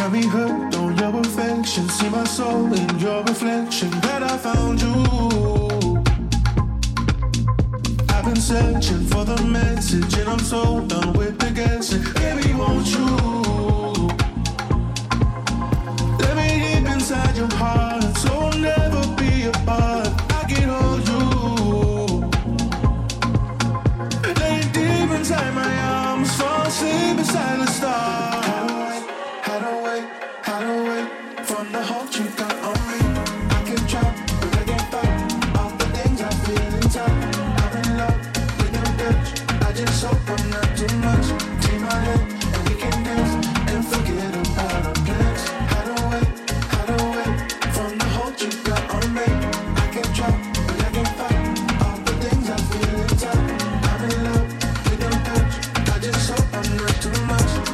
got me hooked on your affection. See my soul in your reflection. That I found you. I've been searching for the message, and I'm so done with the guessing. Baby, won't you let me deep inside your heart, so we'll never be apart. I can hold you. Lay deep inside my arms, fall asleep beside the stars. Hide away from the hold you got on me. I can try, but I can't fight all the things I feel inside. I'm in love with your touch. I just hope I'm not too much. Take my hand and we can dance and forget about our plans. Hide away from the hold you got on me. I can try, but I can't fight all the things I feel inside. I'm in love with your touch. I just hope I'm not too much.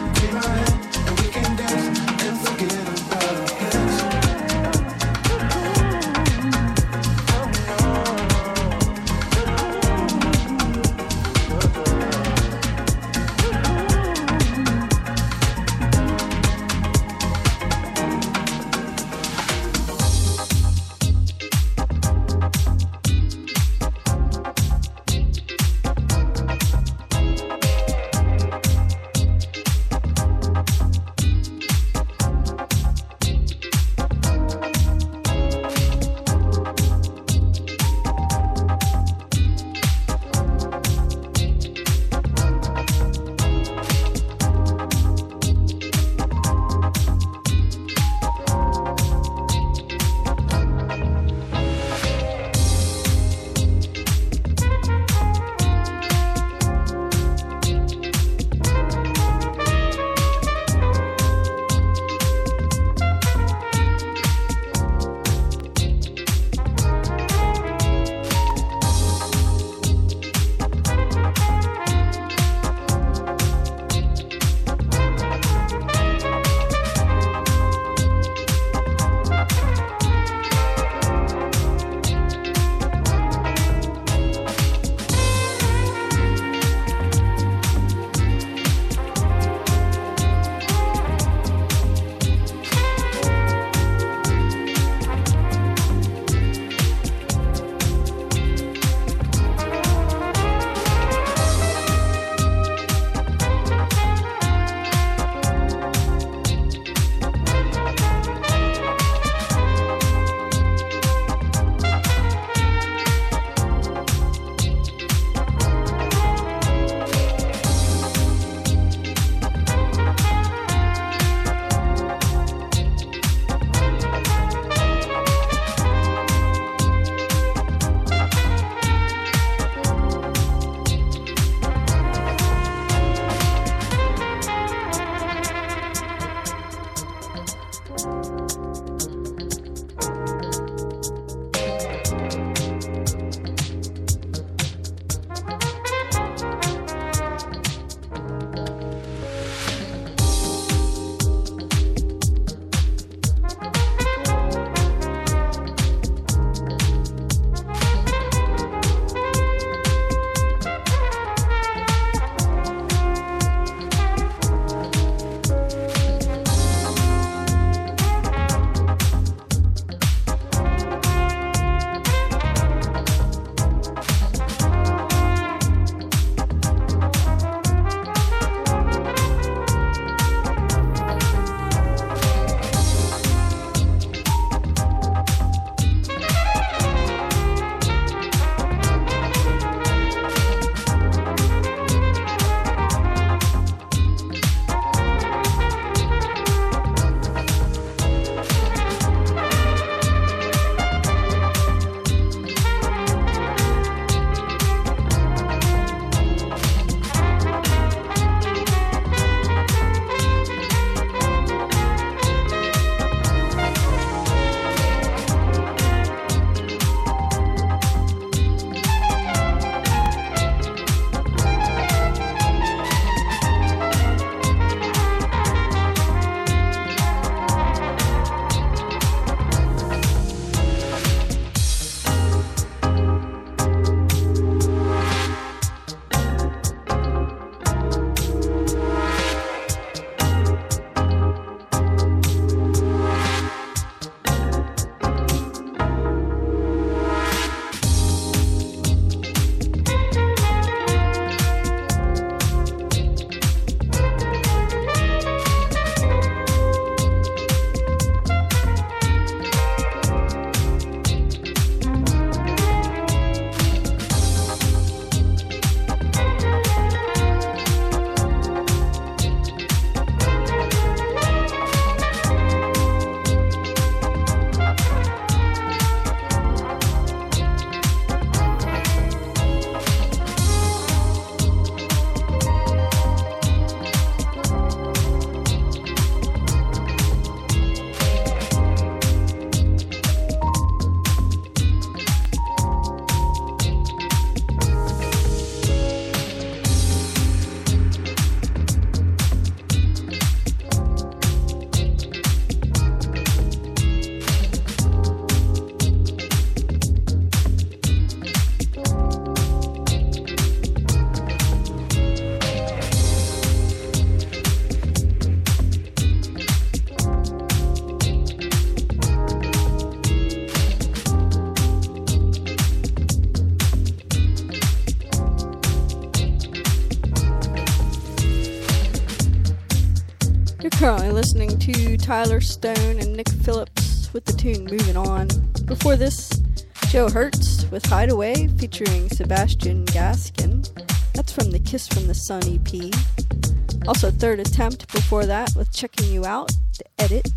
You're currently listening to Tyler Stone and Nick Phillips with the tune Moving On. Before this, Joe Hertz with Hideaway featuring Sebastian Gaskin. That's from the Kiss from the Sun EP. Also Third Attempt before that with Checking You Out, the edit.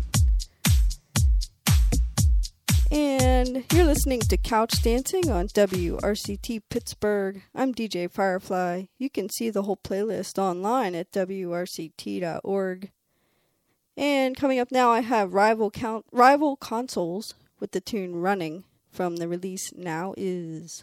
And you're listening to Couch Dancing on WRCT Pittsburgh. I'm DJ Firefly. You can see the whole playlist online at wrct.org. And coming up now, I have Rival Consoles with the tune Running from the release Now Is.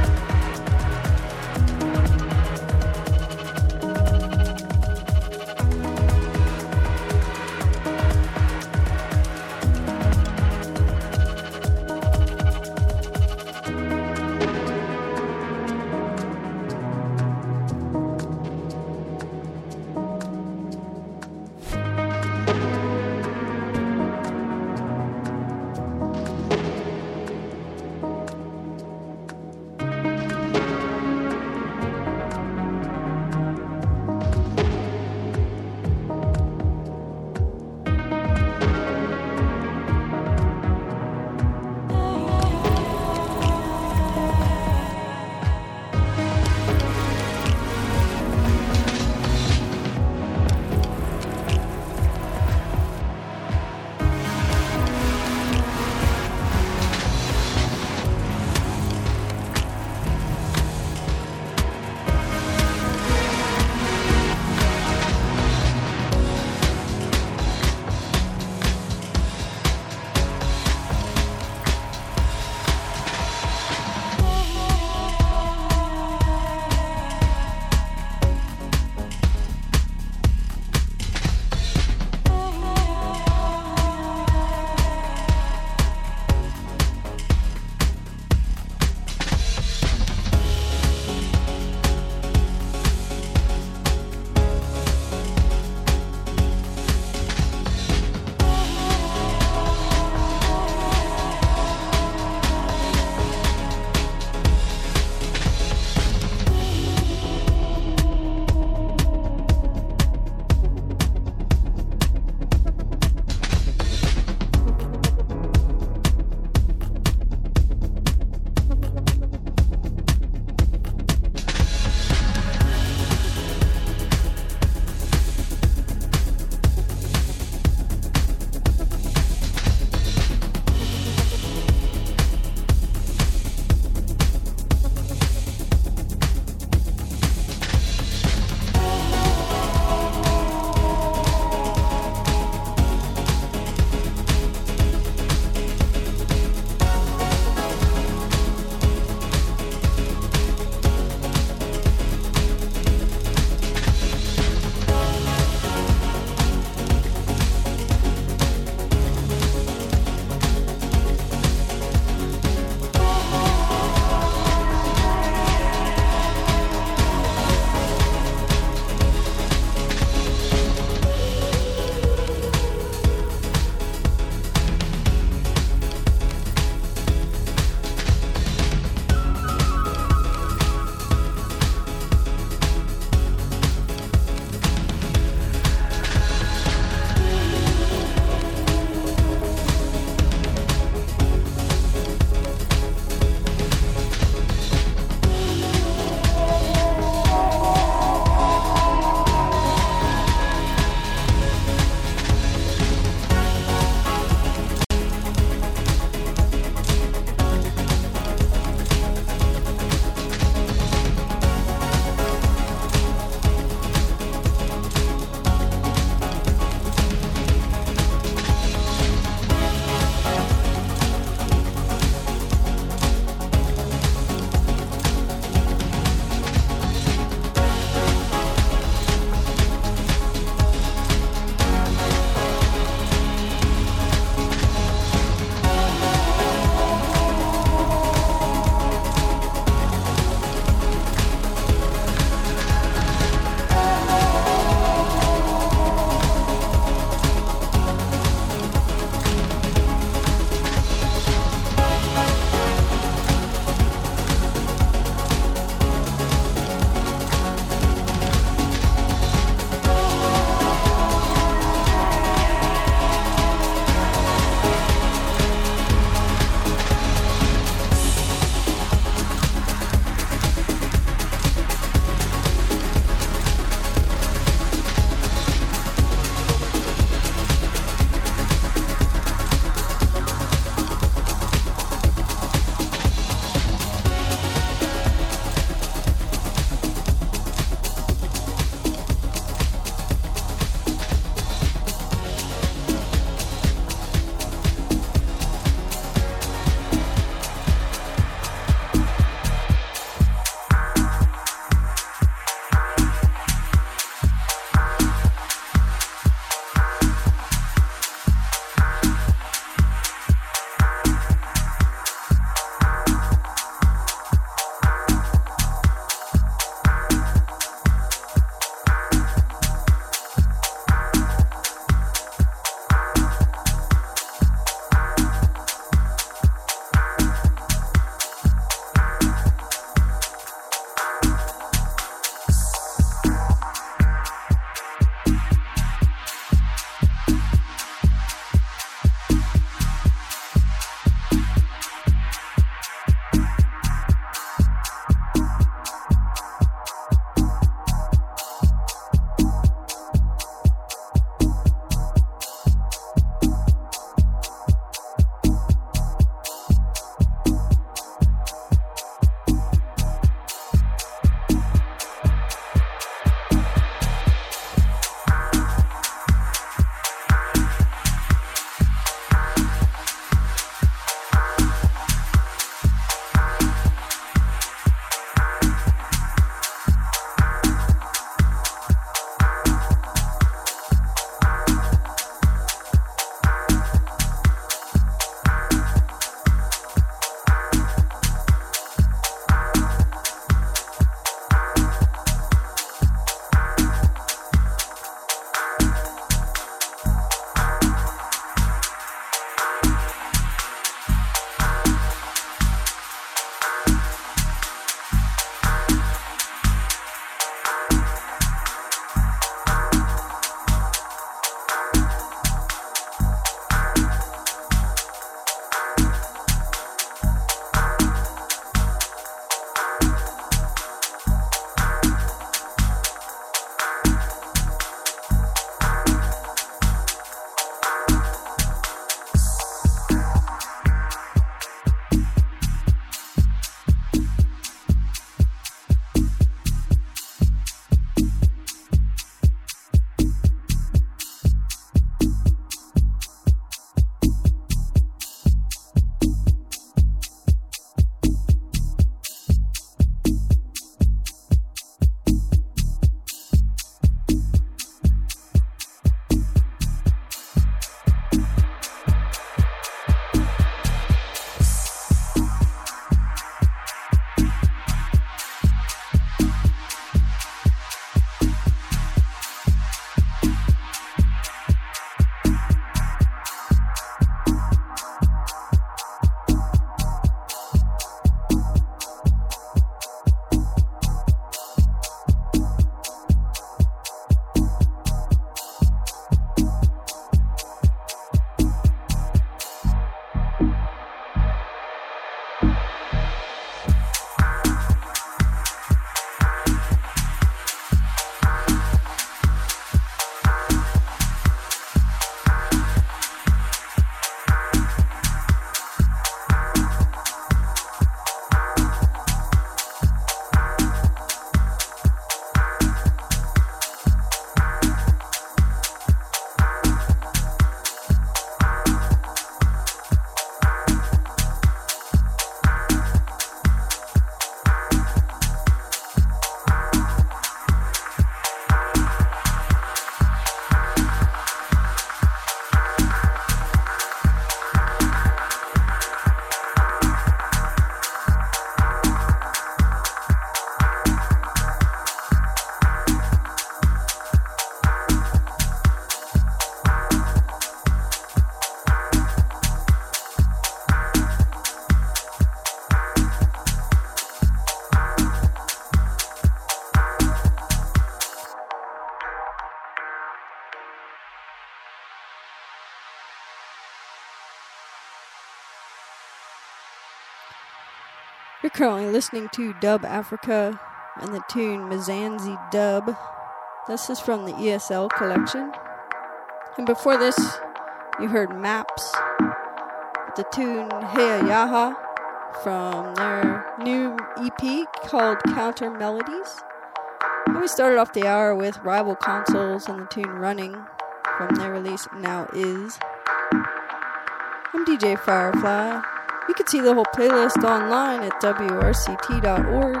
You're currently listening to Dub Africa and the tune Mzansi Dub. This is from the ESL collection. And before this, you heard Maps with the tune Heya Yaha from their new EP called Counter Melodies. And we started off the hour with Rival Consoles and the tune Running from their release Now Is. I'm DJ Firefly. You can see the whole playlist online at wrct.org.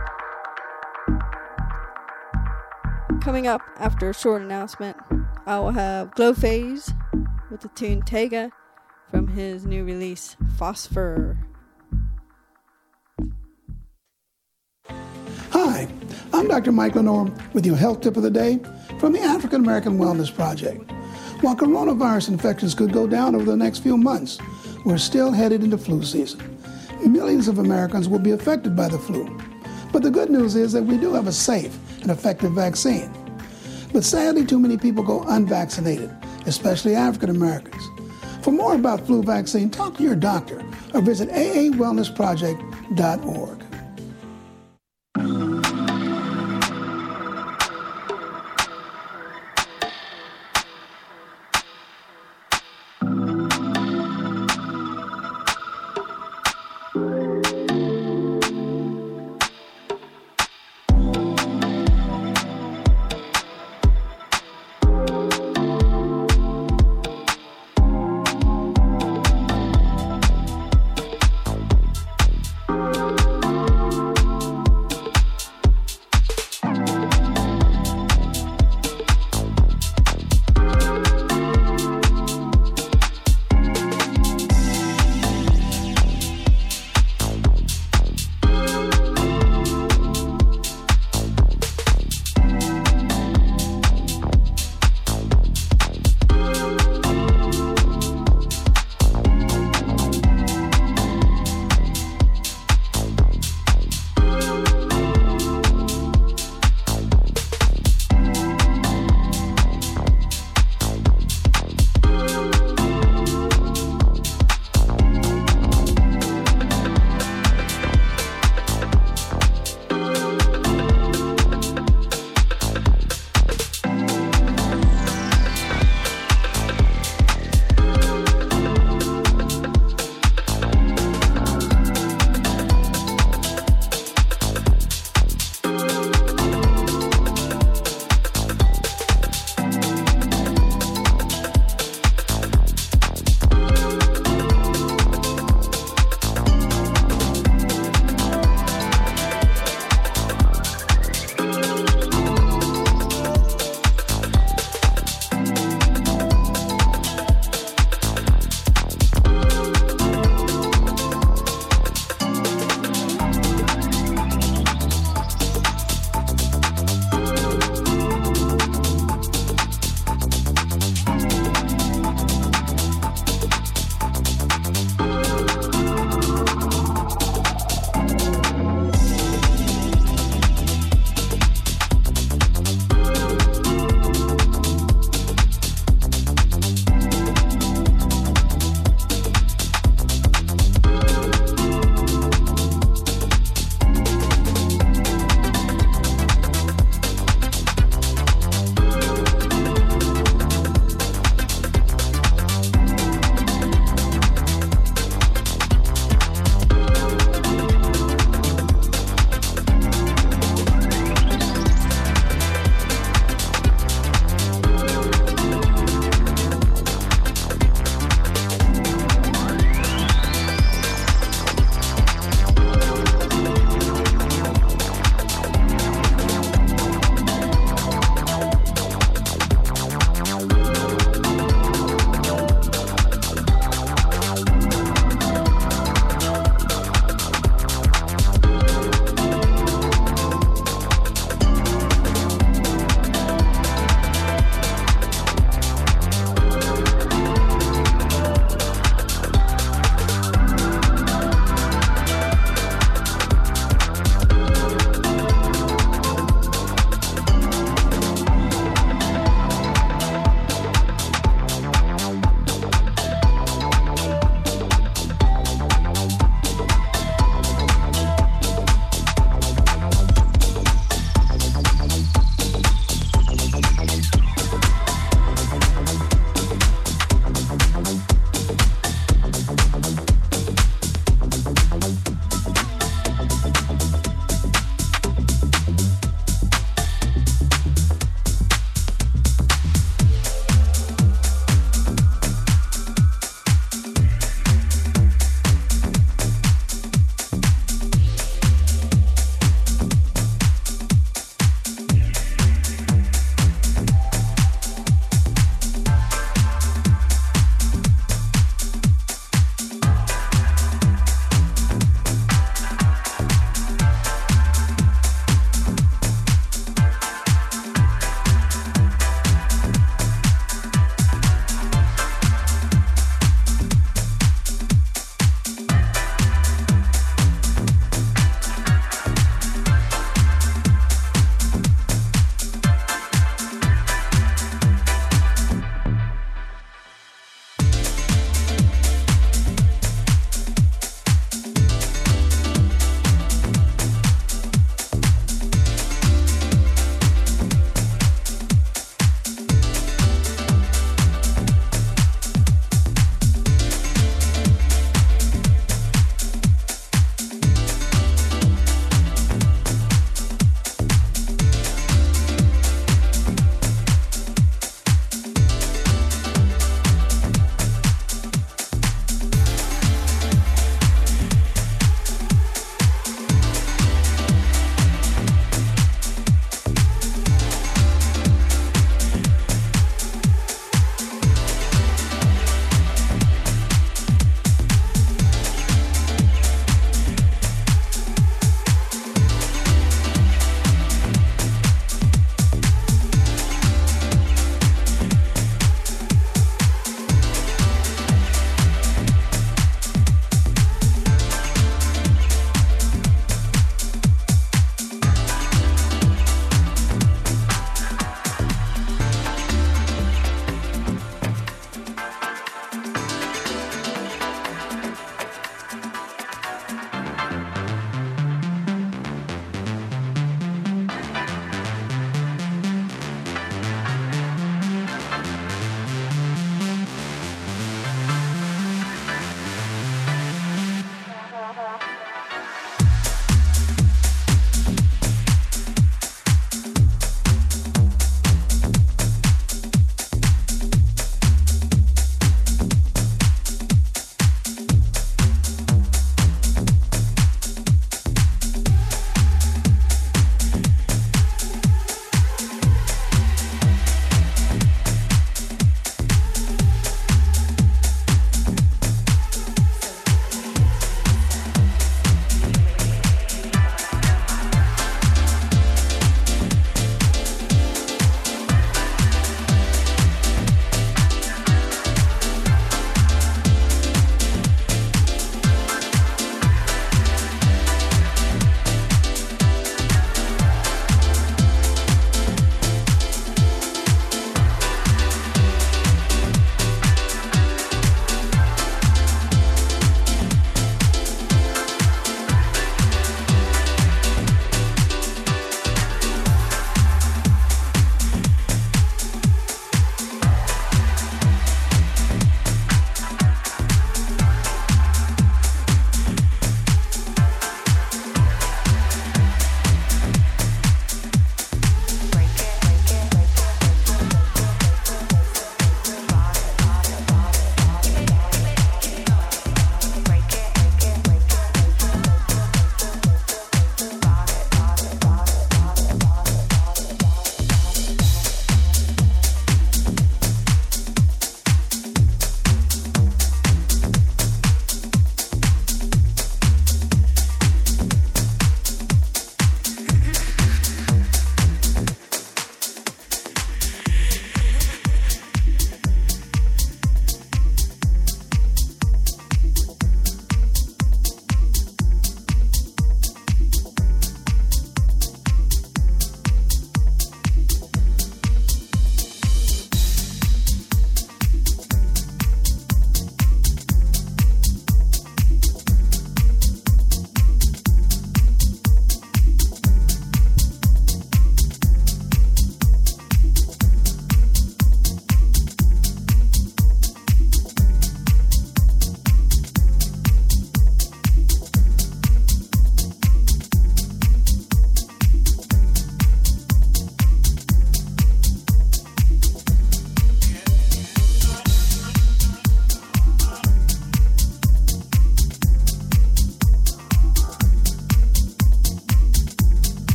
Coming up after a short announcement, I will have Glowphase with the tune Tega from his new release Phosphor. Hi, I'm Dr. Mike Lenore with your health tip of the day from the African American Wellness Project. While coronavirus infections could go down over the next few months, we're still headed into flu season. Millions of Americans will be affected by the flu. But the good news is that we do have a safe and effective vaccine. But sadly, too many people go unvaccinated, especially African Americans. For more about flu vaccine, talk to your doctor or visit aawellnessproject.org.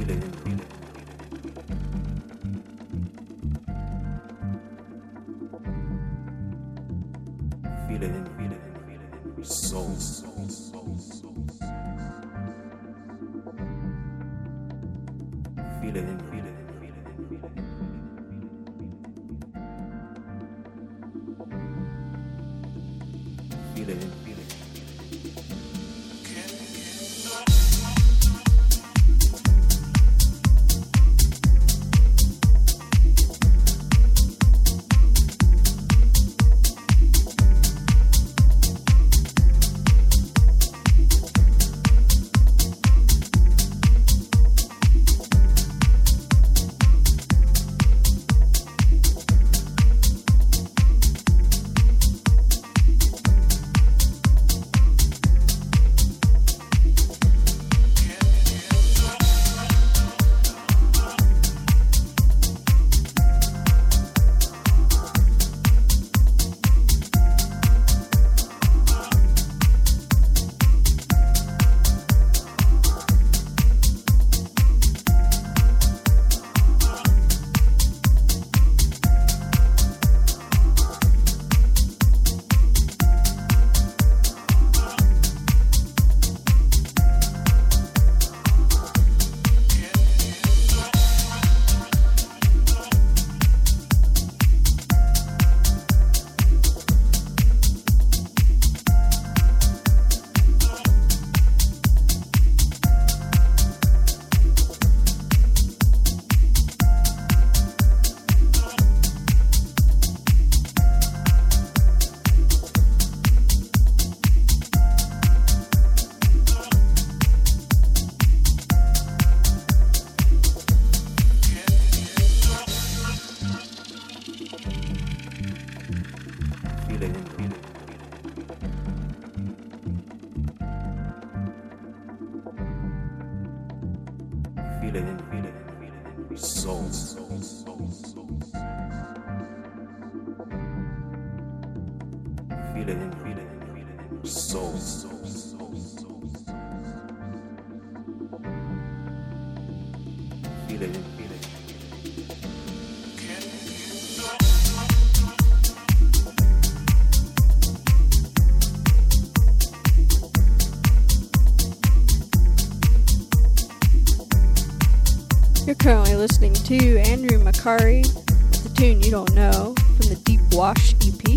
You're currently listening to Andrew Macari with the tune You Don't Know from the Deep Wash EP,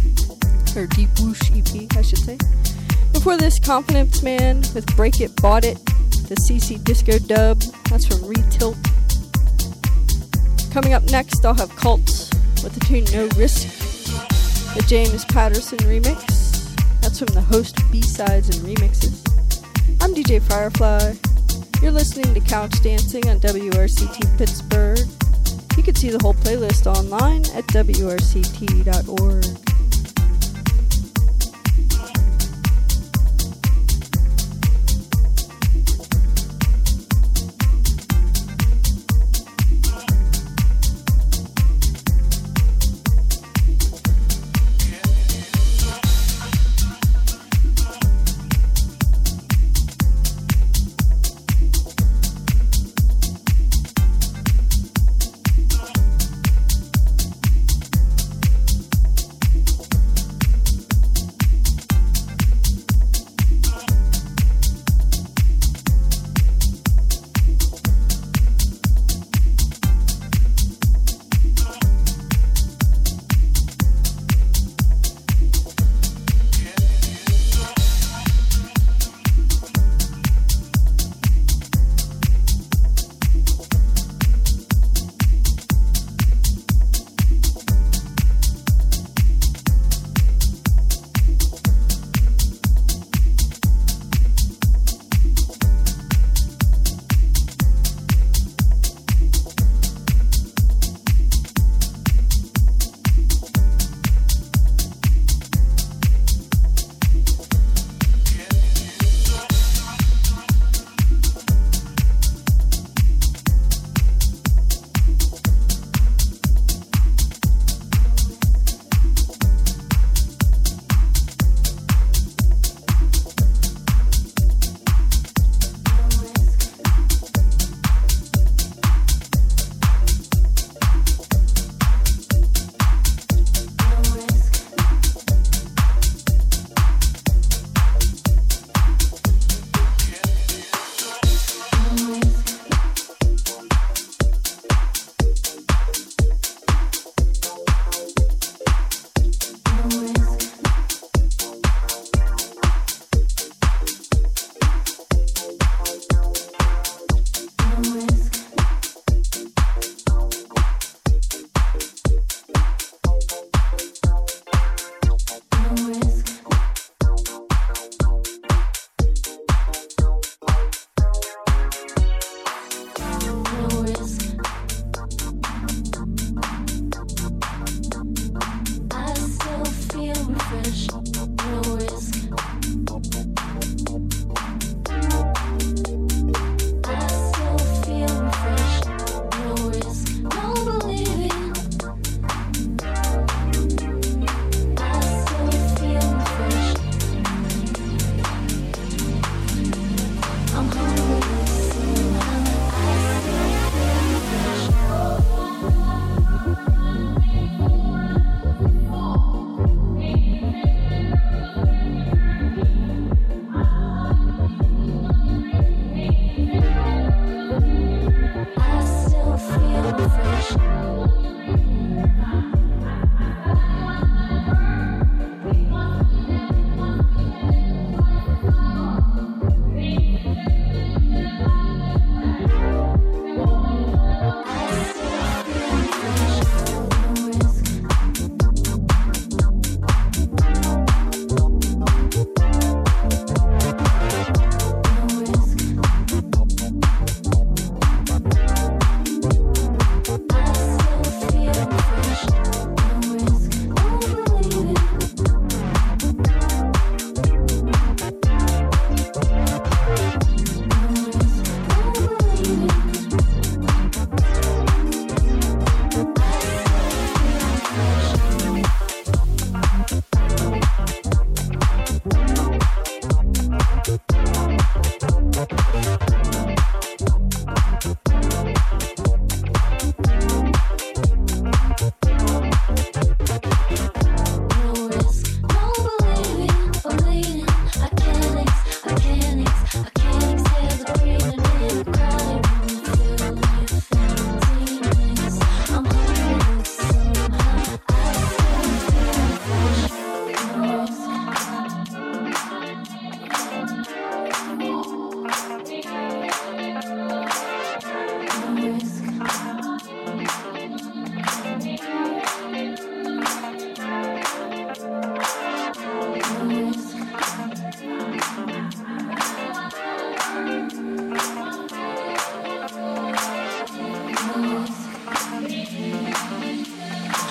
or Deep Whoosh EP, I should say. Before this, Confidence Man with Break It, Bought It, the CC Disco dub, that's from Retilt. Coming up next, I'll have Cults with the tune No Risk, the James Patterson remix, that's from the Host B-Sides and Remixes. I'm DJ Firefly. You're listening to Couch Dancing on WRCT Pittsburgh. You can see the whole playlist online at WRCT.org.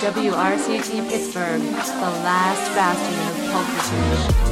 WRCT Pittsburgh, the last bastion of pulchritude.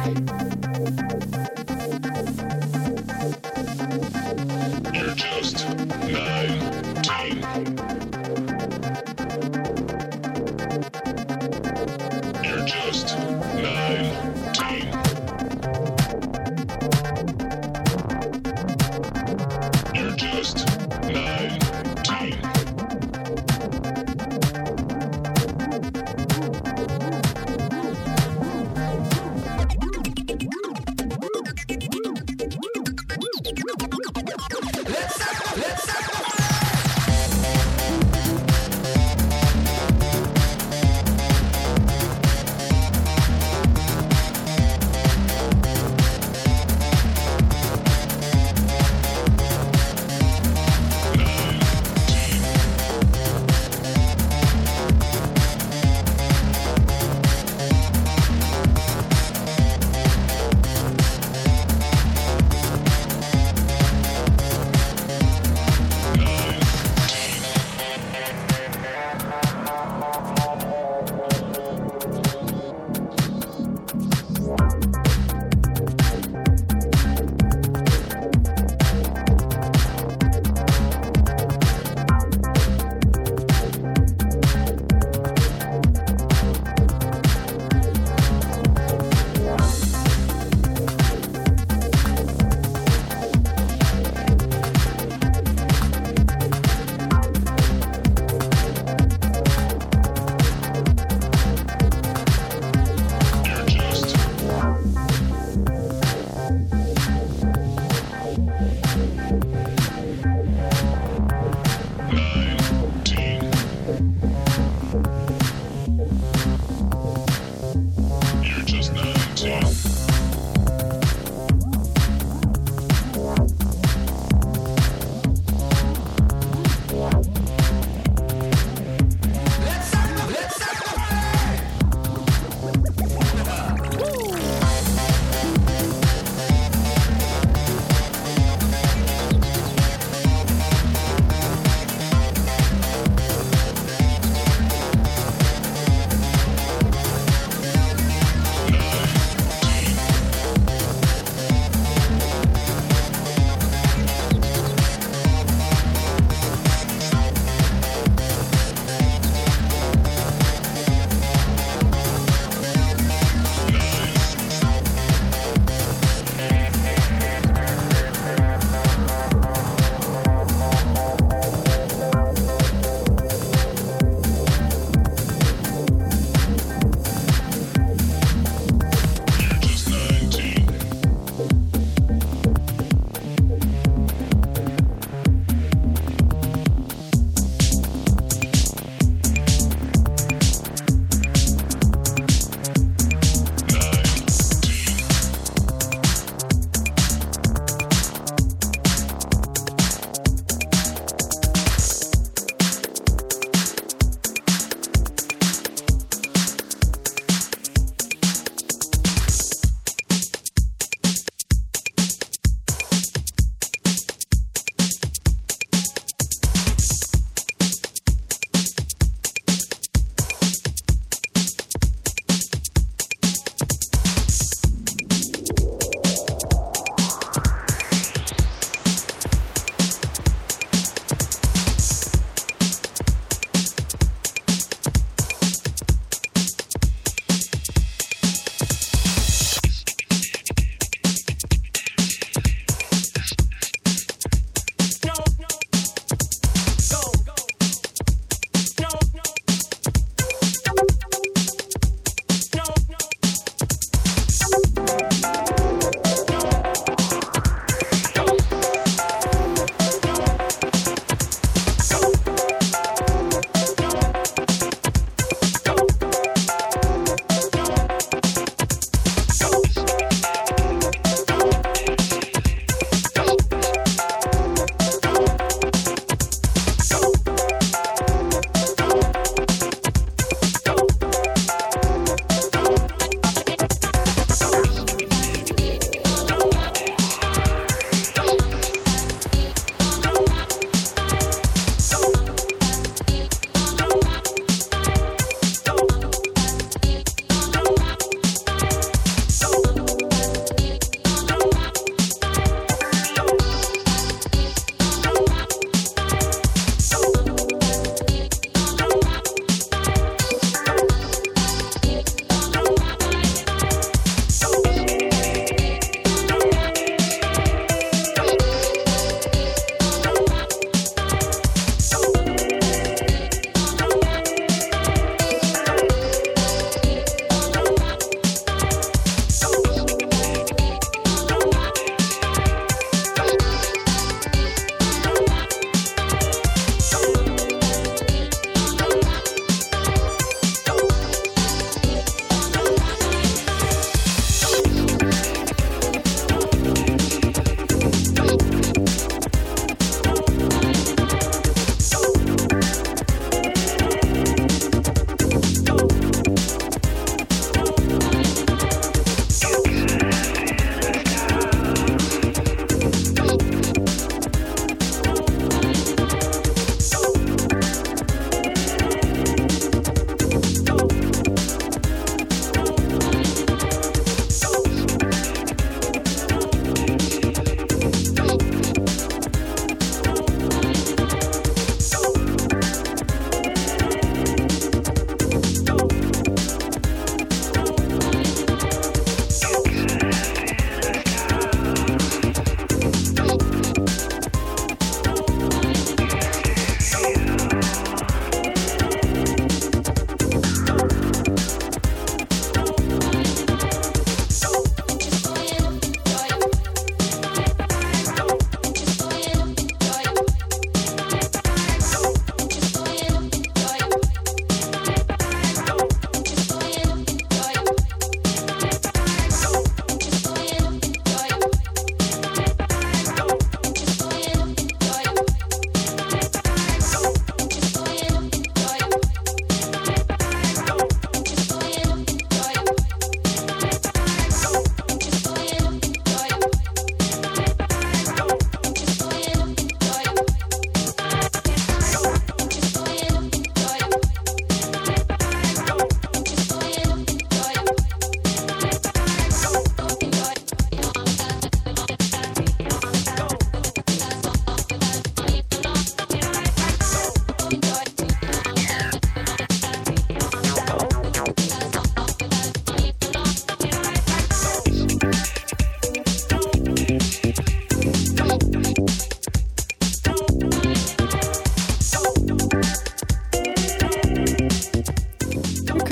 You're just 19. You're just 19. You're just 19.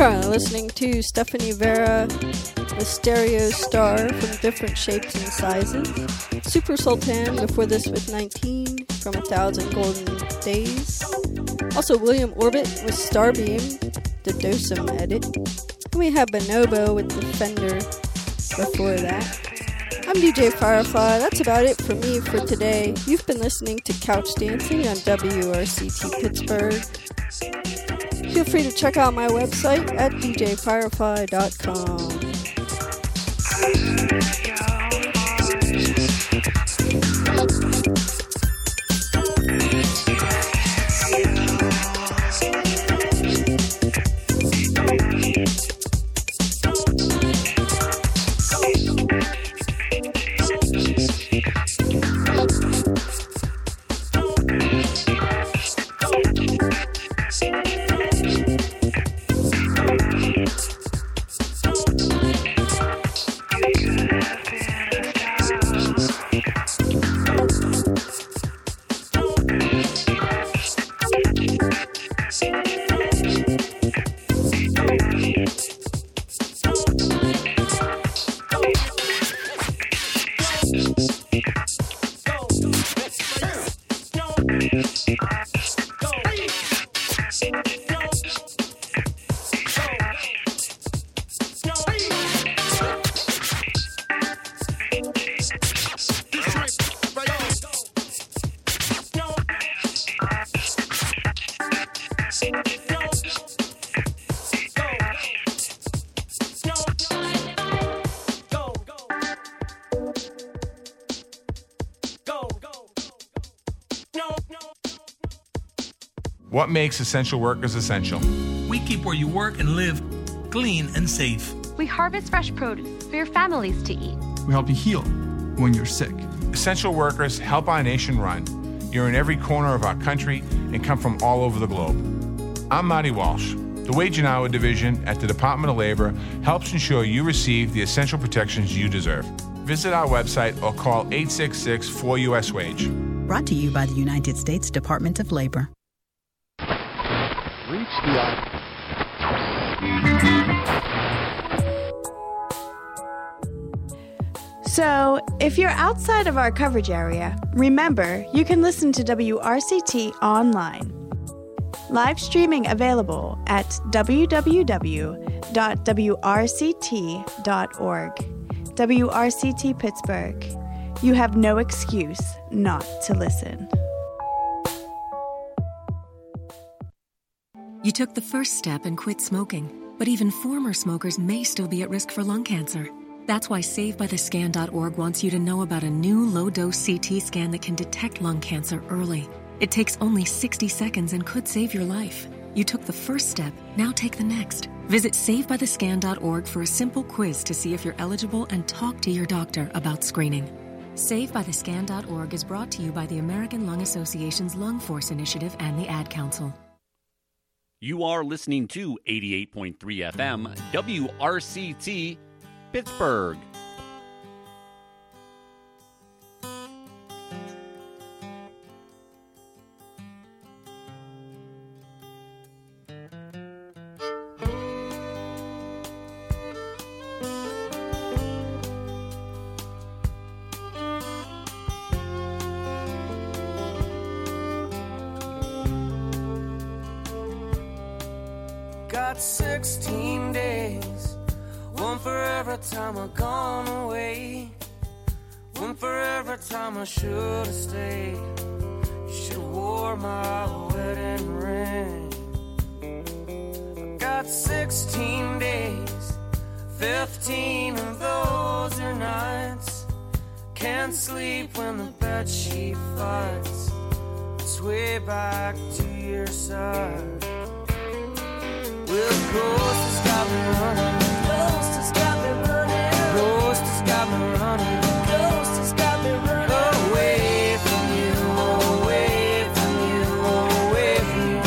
currently listening to Stephanie Vera, the Stereo Star from Different Shapes and Sizes. Super Sultan before this with 19 from 1,000 Golden Days. Also William Orbit with Starbeam, the Dosum edit. And we have Bonobo with Defender before that. I'm DJ Firefly. That's about it for me for today. You've been listening to Couch Dancing on WRCT Pittsburgh. Feel free to check out my website at djfirefly.com. What makes essential workers essential? We keep where you work and live clean and safe. We harvest fresh produce for your families to eat. We help you heal when you're sick. Essential workers help our nation run. You're in every corner of our country and come from all over the globe. I'm Marty Walsh. The Wage and Hour Division at the Department of Labor helps ensure you receive the essential protections you deserve. Visit our website or call 866-4US-WAGE. Brought to you by the United States Department of Labor. Reach the So, if you're outside of our coverage area, remember you can listen to WRCT online. Live streaming available at www.wrct.org. WRCT Pittsburgh. You have no excuse not to listen. You took the first step and quit smoking, but even former smokers may still be at risk for lung cancer. That's why SaveByTheScan.org wants you to know about a new low-dose CT scan that can detect lung cancer early. It takes only 60 seconds and could save your life. You took the first step, now take the next. Visit SaveByTheScan.org for a simple quiz to see if you're eligible and talk to your doctor about screening. SaveByTheScan.org is brought to you by the American Lung Association's Lung Force Initiative and the Ad Council. You are listening to 88.3 FM WRCT Pittsburgh. Got 16 days, one for every time I've gone away, one for every time I should have stayed. You should have wore my wedding ring. I got 16 days, 15 of those are nights. Can't sleep when the bedsheet fights. Sway back to your side. Well, the ghost has got me running. The ghost has got me running. The ghost has got me running. The ghost has got me running. Away from you, away from you, away from you.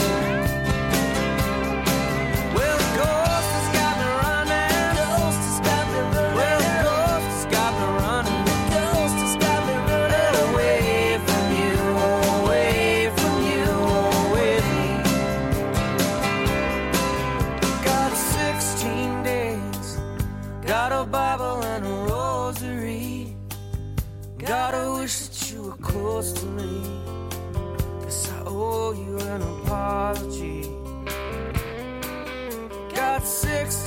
Well, the ghost has got me running. The ghost has got me running. Well, the ghost has got me running. The ghost has got me running. Away from you, away from you, away from you. Got 16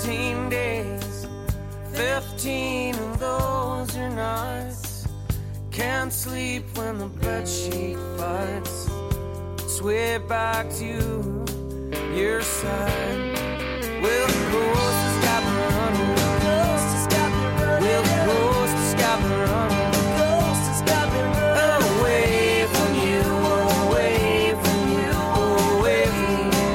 16 days, 15 of those are nights. Can't sleep when the bedsheet fights. Sway back to your side. Well, the ghost has got me running. The ghost has got me running. Well, the ghost has got me running. The ghost has got me running. Away from you, away from you, away from you.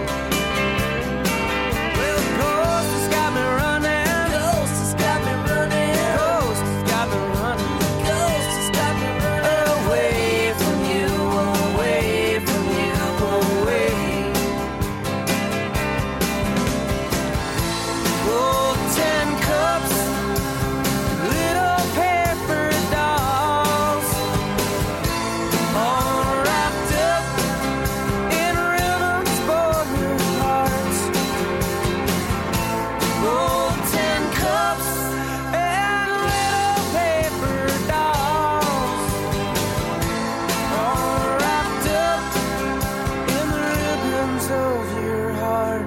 Well, the ghost has got me running. The ghost has got me running. The ghost has got me running. The ghost has got me running. Away from you, away from you, away. Oh, 10 cups, little paper dolls, all wrapped up in ribbons for your heart. Oh, 10 cups and little paper dolls, all wrapped up in the ribbons of your heart.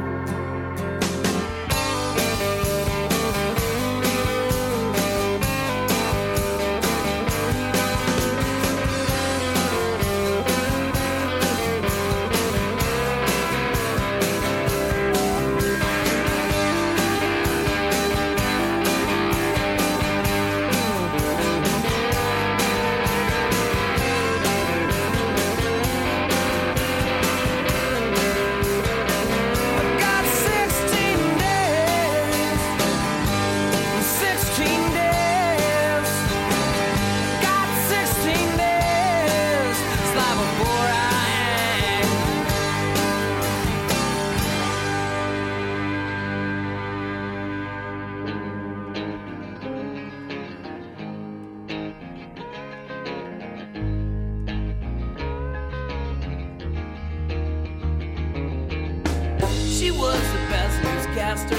Got 16 days, 16 days. Got 16 days. Slide before I act. She was the best newscaster